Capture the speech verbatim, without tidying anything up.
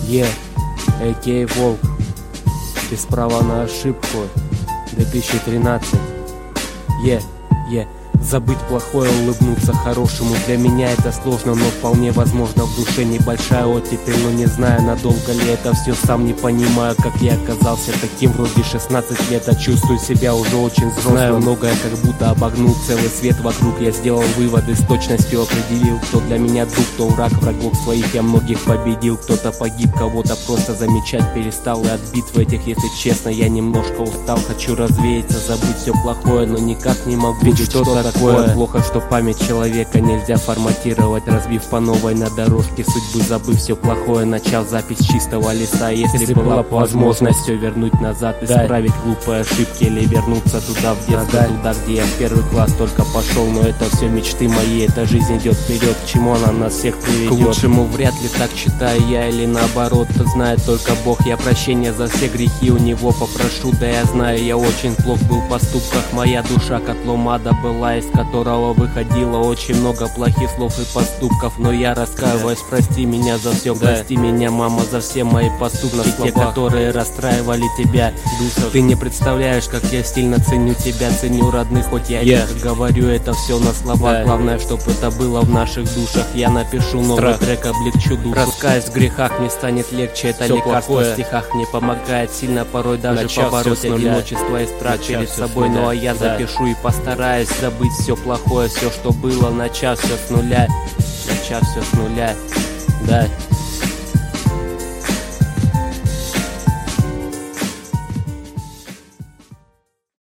Е, а.к.а. Волк. Без права на ошибку. две тысячи тринадцать. Е, е. Забыть плохое, улыбнуться хорошему. Для меня это сложно, но вполне возможно. В душе небольшая оттепель, но не знаю, надолго ли это все. Сам не понимаю, как я оказался таким. Вроде шестнадцать лет, а чувствую себя уже очень взрослым. Знаю многое, как будто обогнул целый свет вокруг. Я сделал выводы, с точностью определил, кто для меня друг, кто враг. Врагов своих я многих победил. Кто-то погиб, кого-то просто замечать перестал. И от битв этих, если честно, я немножко устал. Хочу развеяться, забыть все плохое, но никак не могу. Ведь что-то такое плохо, что память человека нельзя форматировать, разбив по новой на дорожке судьбы, забыв все плохое, начал запись чистого листа. Если, Если была бы возможность все вернуть назад, исправить глупые ошибки или вернуться туда, в детство, туда, где я в первый класс только пошел. Но это все мечты мои, эта жизнь идет вперед, к чему она нас всех приведет? К лучшему вряд ли так считаю я, или наоборот, знает только Бог. Я прощения за все грехи у него попрошу, да я знаю, я очень плох был в поступках. Моя душа котлом ада была, из которого выходило очень много плохих слов и поступков. Но я раскаиваюсь, прости меня за все, прости меня, мама, за все мои поступки, те, которые расстраивали тебя. Душа, ты не представляешь, как я сильно ценю тебя, ценю родных, хоть я yeah. редко говорю это все на словах. Yeah. Главное, чтоб это было в наших душах. Я напишу новый Страх. трек, облегчу душу. Раскаясь в грехах, мне станет легче, это все лекарство плохое. В стихах мне помогает сильно, порой даже Начав побороть одиночество и страх перед собой. Ну а я да. запишу и постараюсь забыть все плохое, все, что было, начав все с нуля, начав все с нуля, да.